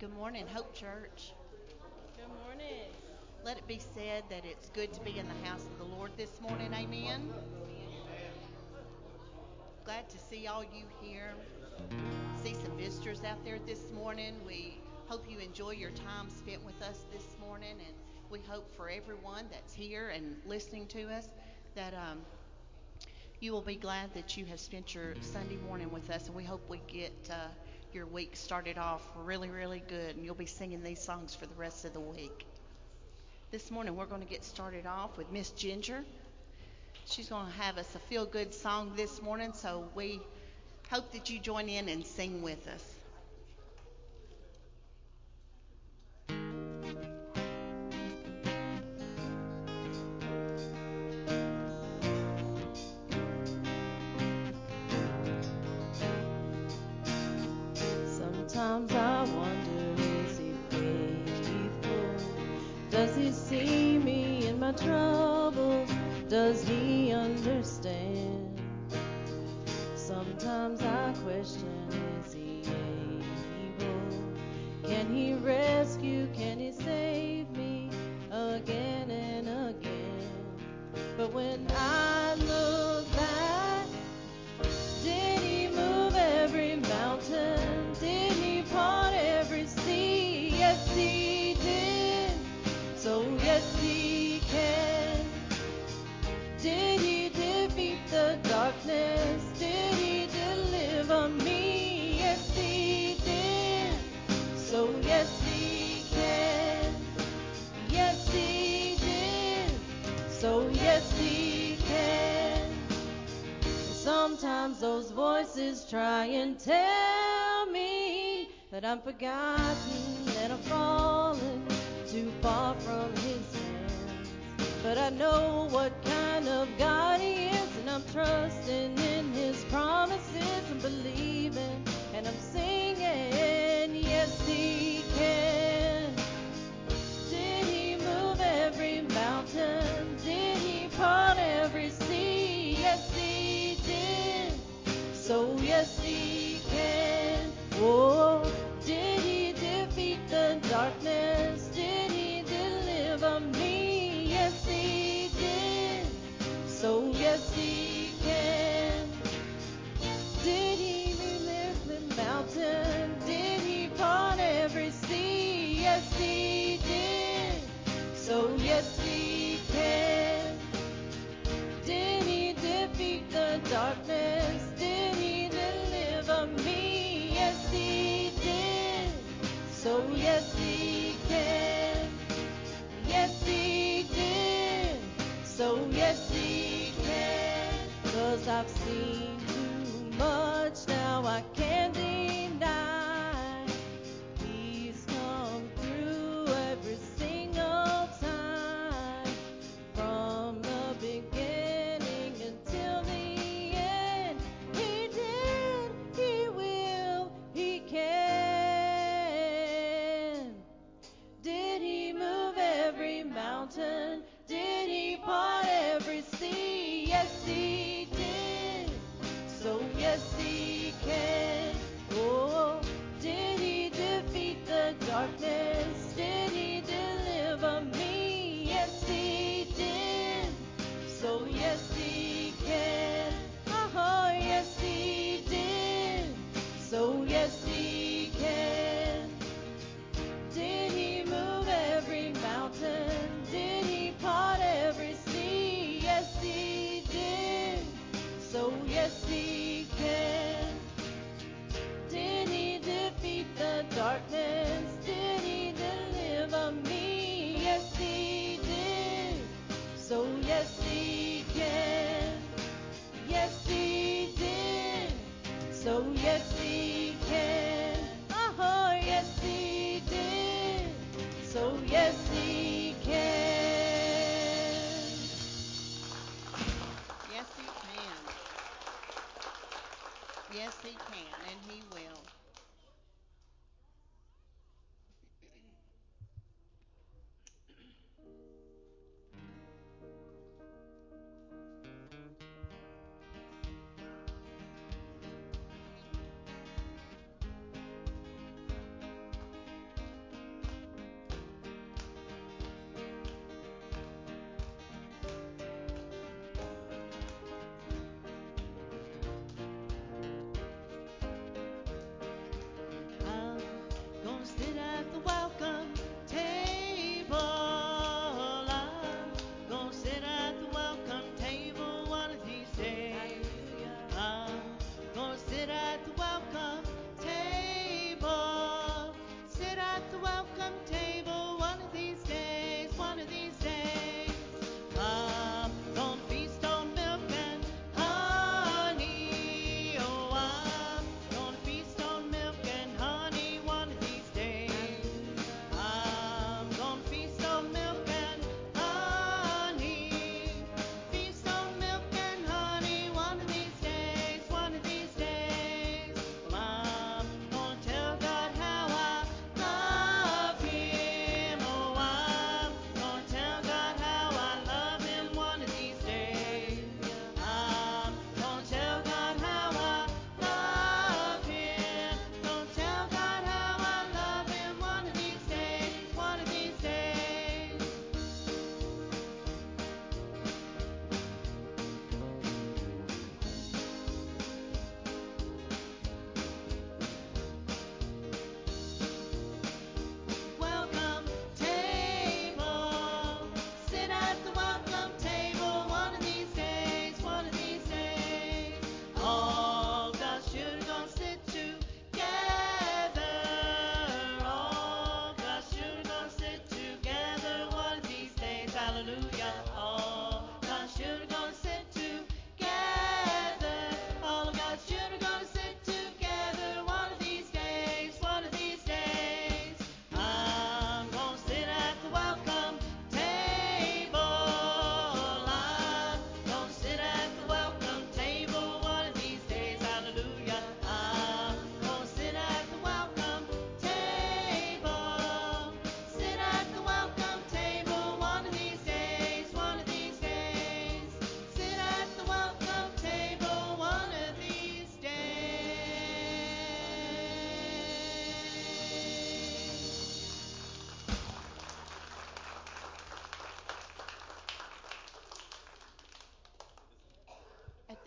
Good morning, Hope Church. Good morning. Let it be said that it's good to be in the house of the Lord this morning. Amen. Glad to see all you here. See some visitors out there this morning. We hope you enjoy your time spent with us this morning, and we hope for everyone that's here and listening to us that you will be glad that you have spent your Sunday morning with us, and we hope we get your week started off really, really good, and you'll be singing these songs for the rest of the week. This morning we're going to get started off with Miss Ginger. She's going to have us a feel-good song this morning, so we hope that you join in and sing with us. Sometimes I wonder, is he faithful? Does he see me in my troubles? Does he understand? Sometimes I question, is he able? Can he rescue? Can he save me again and again? But when I look back, did he move every mountain? Did he part every sea? Yes, he did. So yes, he can. Did he defeat the darkness? Did he deliver me? Yes, he did. So yes, he can. Yes, he did. So yes, he can. Sometimes those voices try and tell me that I'm forgotten and I've fallen too far from his hands. But I know what kind of God he is, and I'm trusting in his promises and believing, and I'm singing, yes, he can. Did he move every mountain? Did he part every sea? Yes, he did. So yes, he can. Oh, did he defeat the darkness? Did he deliver me? Yes, he did. So yes, he can. Did he lift the mountain? Did he part every sea? Yes, he did. So yes, he can. Did he defeat the darkness? Did he deliver me? Yes, he did. So yes, he can. Yes, he did. So yes, he can. 'Cause I've seen too much now, I can't deny. He's come through every single time, from the beginning until the end. He did, he will, he can. Did he move every mountain? Did he part every sea? Yes, he did. So yes, he can. Oh, did he defeat the darkness? Did he deliver me? Yes, he did. So yes, he can. Oh, yes, he did. So yes, he can. Did he move every mountain? Did he part every sea? Yes, he did. So yes, he can. Did he defeat the darkness? Did he deliver me? Yes, he did. So yes, he can. Yes, he did. So yes, he can. Oh, yes, he did. So yes, he can. Yes, he can. Yes, he can, and he will.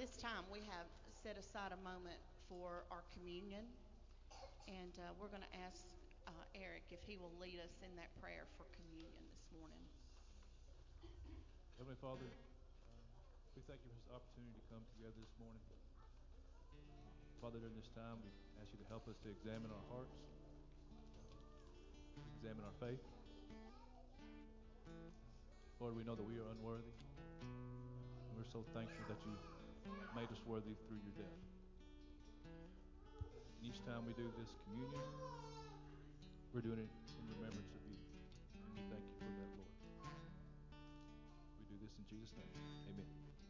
this time, we have set aside a moment for our communion, and we're going to ask Eric if he will lead us in that prayer for communion this morning. Heavenly Father, we thank you for this opportunity to come together this morning. Father, during this time, we ask you to help us to examine our hearts, examine our faith. Lord, we know that we are unworthy, and we're so thankful that you made us worthy through your death. And each time we do this communion, we're doing it in remembrance of you. And we thank you for that, Lord. We do this in Jesus' name. Amen.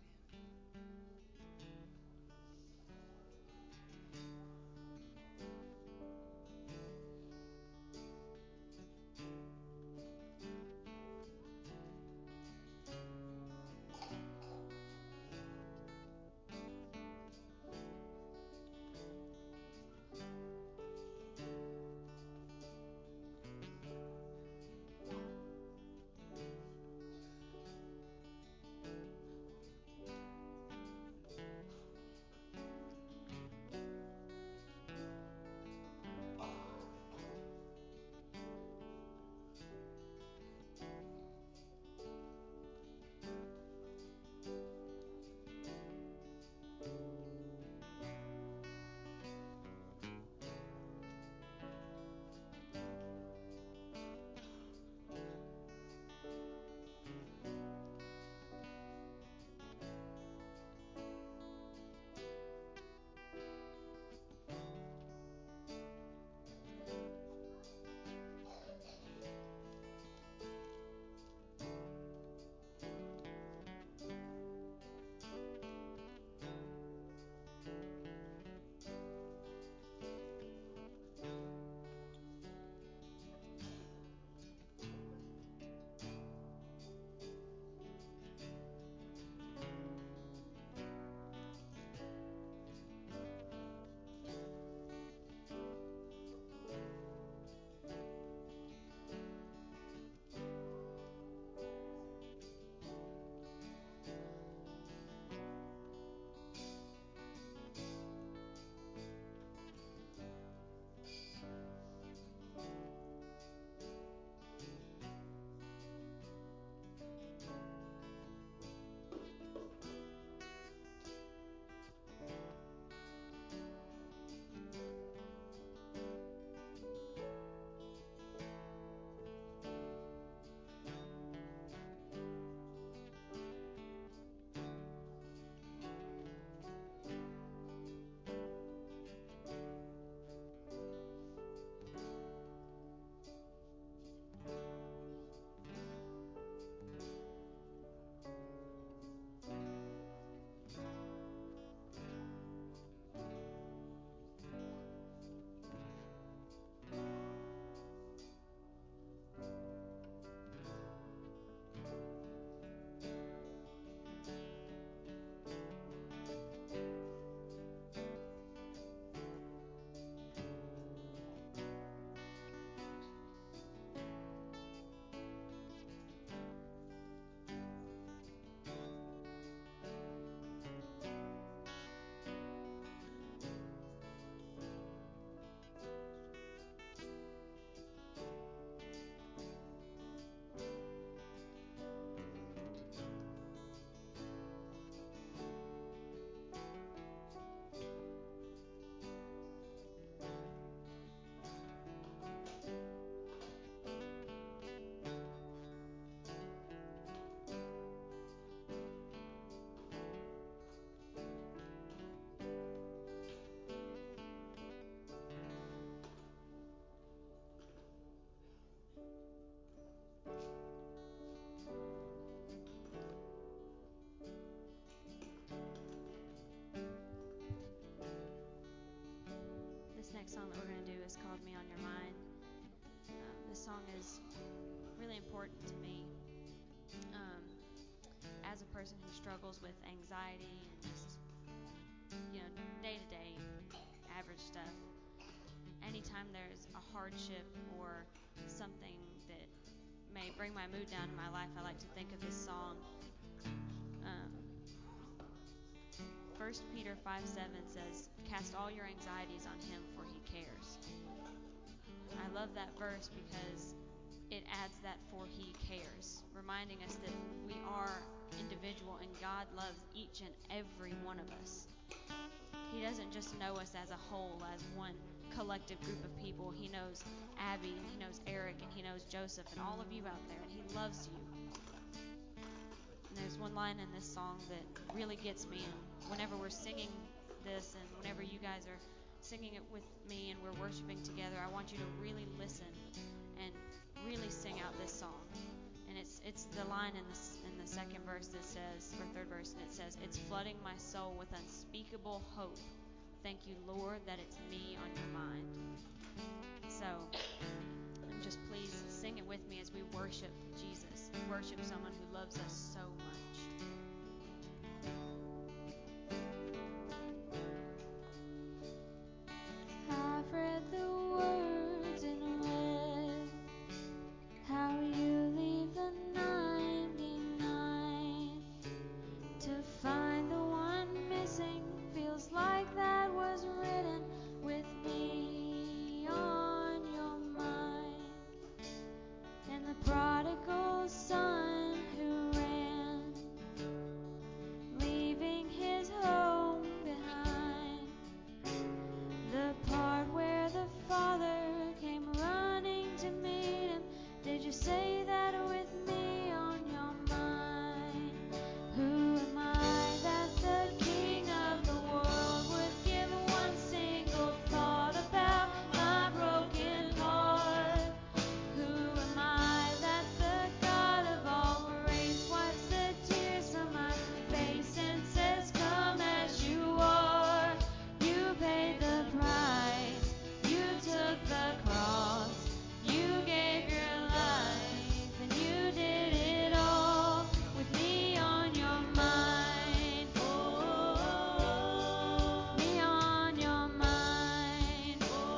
Next song that we're going to do is called Me on Your Mind. This song is really important to me as a person who struggles with anxiety and just, day-to-day average stuff. Anytime there's a hardship or something that may bring my mood down in my life, I like to think of this song. 1 Peter 5:7 says, "Cast all your anxieties on him, for he cares." I love that verse because it adds that "for he cares," reminding us that we are individual and God loves each and every one of us. He doesn't just know us as a whole, as one collective group of people. He knows Abby, and he knows Eric, and he knows Joseph, and all of you out there, and he loves you. And there's one line in this song that really gets me, and whenever we're singing this, and whenever you guys are singing it with me and we're worshiping together, I want you to really listen and really sing out this song. And it's the line in the second verse that says, or third verse, and it says, "It's flooding my soul with unspeakable hope. Thank you, Lord, that it's me on your mind." So, just please sing it with me as we worship Jesus, worship someone who loves us so much. I've read the words in red, how you leave the 99 to find the one missing. Feels like that was written with me on your mind. And the prodigal son who ran, leaving his home behind. The part where the father came running to meet him. Did you say that with me on your mind? Who am I that the King of the world would give one single thought about my broken heart? Who am I that the God of all grace wipes the tears from my face and says, "Come as you are"? You paid the price, you took the cross, you gave your life, and you did it all with me on your mind. Oh, me on your mind.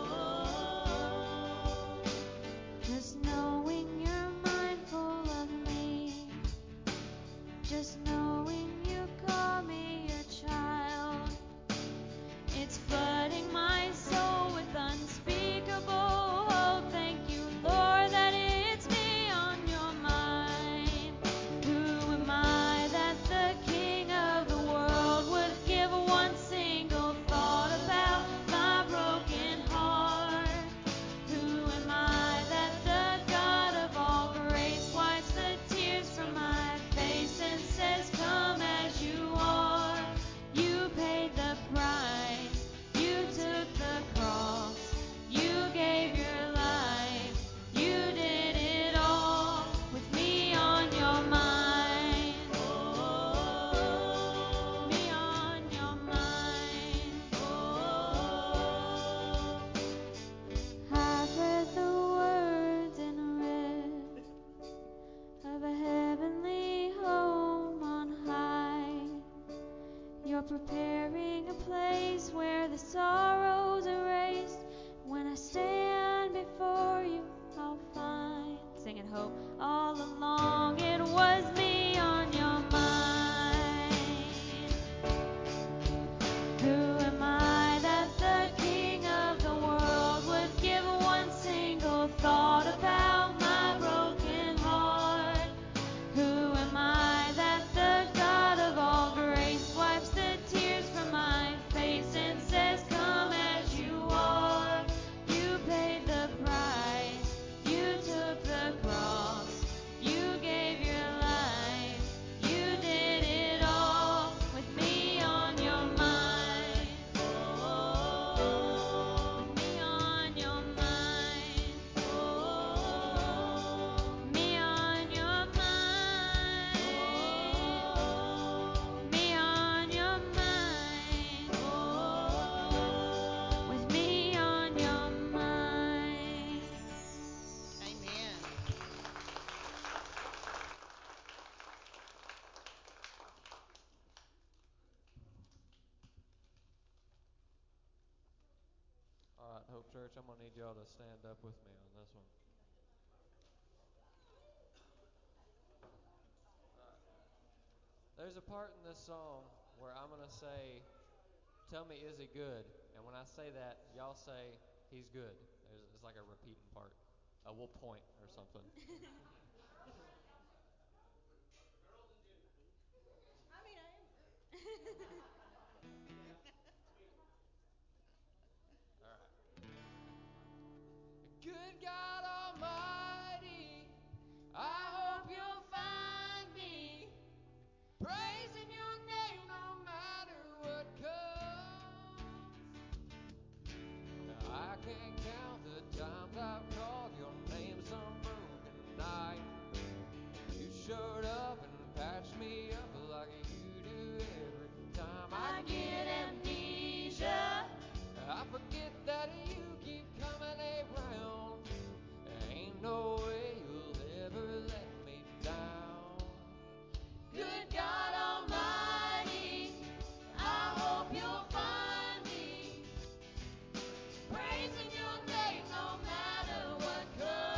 Oh, just knowing you're mindful of me, just knowing you call me your child. It's flooding my soul with unspeakable hope. Thank you, Lord, that it's me on your mind. Who am I that the King of the world would give one single thought about my broken heart? Who am I that the God of all grace wipes the tears from my face and says, "Come as you are"? You paid the price, you took the cross, you gave your life, you did it all with me on your mind. Oh, me on your mind. Oh, I've read the words in red of a heavenly home on high. You're preparing a place where the sorrow's erased. When I stand before you, I'll find. Sing it, hope. All along it was me on your mind. Who am I that the King of the world would give one single thought about my broken heart? Who am I that the God of all grace wipes the tears from my face and says, "Come as you are"? You paid the price, you took the cross, you gave your life, you did it all with me on your mind. Oh, with me on your mind. Oh, me on your mind. Oh, me on your mind. Oh, with me on your mind. Amen. All right, Hope Church, I'm going to need y'all to stand up with me on this one. There's a part in this song where I'm going to say, tell me, is he good? And when I say that, y'all say, he's good. It's like a repeating part. We'll point or something. I mean, I am. All right. Good God Almighty, I hope you'll find me praising your name no matter what comes. Now, I can't count the times I've called your name some broken night. You showed up and patched me up like you do every time. I get amnesia. I forget that you keep coming around. There ain't no way you'll ever let me down. Good God Almighty, I hope you'll find me praising your name no matter what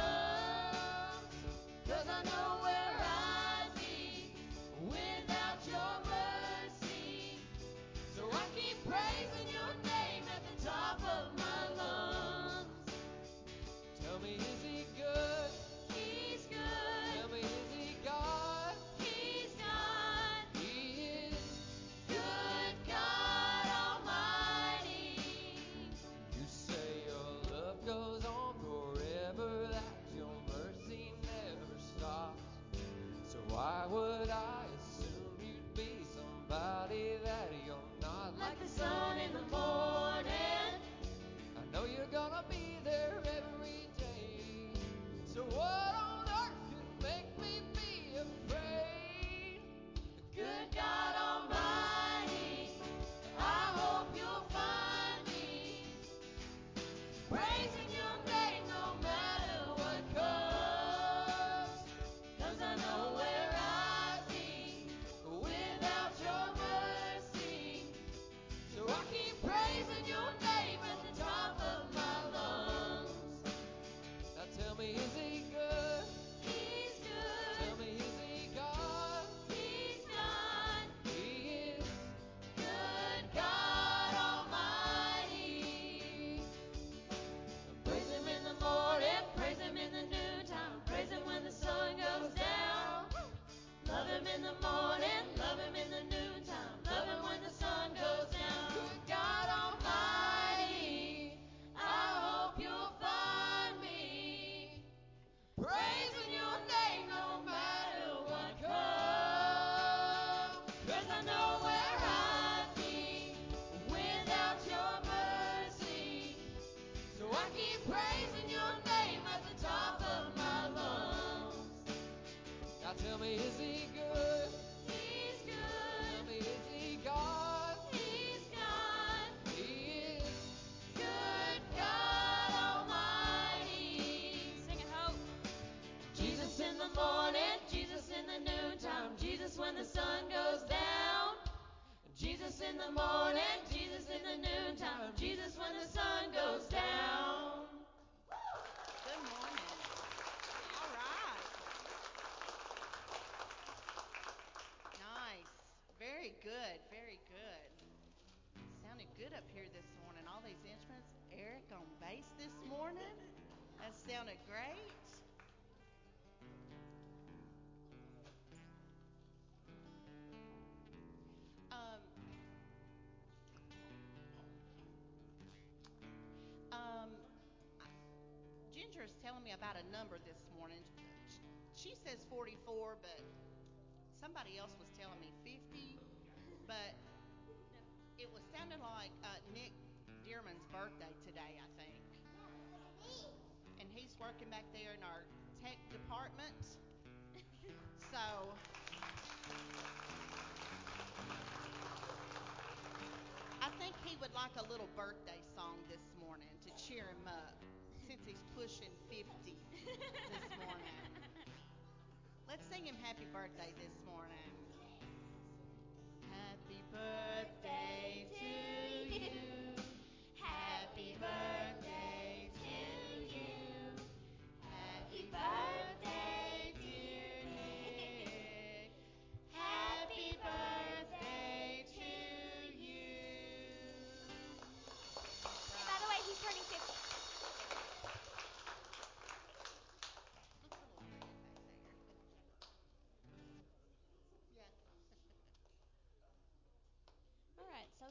comes. 'Cause I know where I'd be without your mercy. So I keep praising your name at the top of my lungs. Tell me, is he good? He's good. Tell me, is he God? He's God. He is good God Almighty. You say your love goes on forever, that your mercy never stops. So why would I assume you'd be somebody that you're not? Like the sun in the morning, I know you're gonna be there every day. So what on earth could make me be afraid? Good God Almighty, I hope you'll find me praising your name no matter what comes. 'Cause I know where I'd be without your mercy. So I keep praising your name at the top of my lungs. Now tell me, is he good? He's good. Tell me, is he God? He's God. He is good God Almighty. Praise him in the morning, praise him in the noontime, praise him when the sun goes down. Love him in the morning, love him in the noontime, love him when the sun goes down. Good God Almighty, I hope you'll find me praising your name no matter what comes. 'Cause I know where I'd be without your mercy. So I keep praising your name at the top of my lungs. Now tell me, is he good? He's good. Tell me, is he God? He's God. He is good God Almighty. Sing it, Hope. Jesus in the morning, Jesus in the noontime, Jesus when the sun goes down. Jesus in the morning, Jesus in the noontime, Jesus when the sun goes down. Good morning. All right. Nice. Very good. Very good. Sounded good up here this morning. All these instruments. Eric on bass this morning. That sounded great. Um, um, Ginger is telling me about a number this morning. She says 44, but somebody else was telling me 50. But it was sounding like Nick Dearman's birthday today, I think. And he's working back there in our tech department. So I think he would like a little birthday song this morning to cheer him up since he's pushing 50 this morning. Let's sing him happy birthday this morning. Happy birthday to you. Happy birthday to you. Happy birthday, dear Nick. Happy birthday to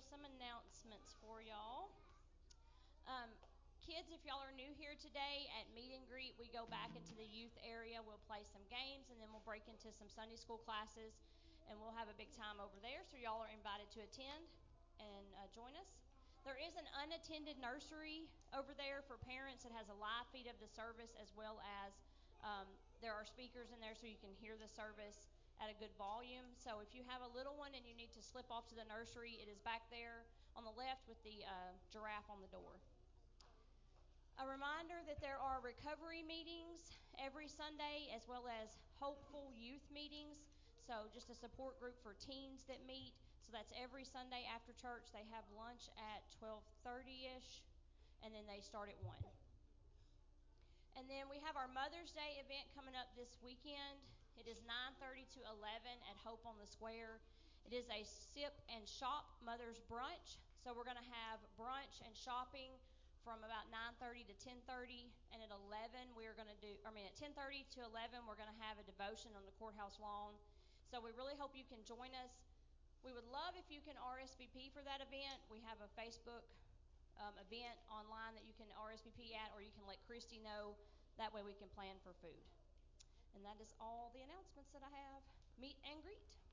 some announcements for y'all. Kids, if y'all are new here today, at meet and greet, we go back into the youth area. We'll play some games, and then we'll break into some Sunday school classes, and we'll have a big time over there. So y'all are invited to attend and join us. There is an unattended nursery over there for parents. It has a live feed of the service, as well as there are speakers in there so you can hear the service at a good volume. So if you have a little one and you need to slip off to the nursery, it is back there on the left with the giraffe on the door. A reminder that there are recovery meetings every Sunday, as well as hopeful youth meetings. So just a support group for teens that meet. So that's every Sunday after church. They have lunch at 12:30ish, and then they start at 1. And then we have our Mother's Day event coming up this weekend. It is 9:30 to 11 at Hope on the Square. It is a sip and shop mother's brunch. So we're going to have brunch and shopping from about 9:30 to 10:30, and at 11 we're going to at 10:30 to 11 we're going to have a devotion on the courthouse lawn. So we really hope you can join us. We would love if you can RSVP for that event. We have a Facebook event online that you can RSVP at, or you can let Christy know. That way we can plan for food. And that is all the announcements that I have. Meet and greet.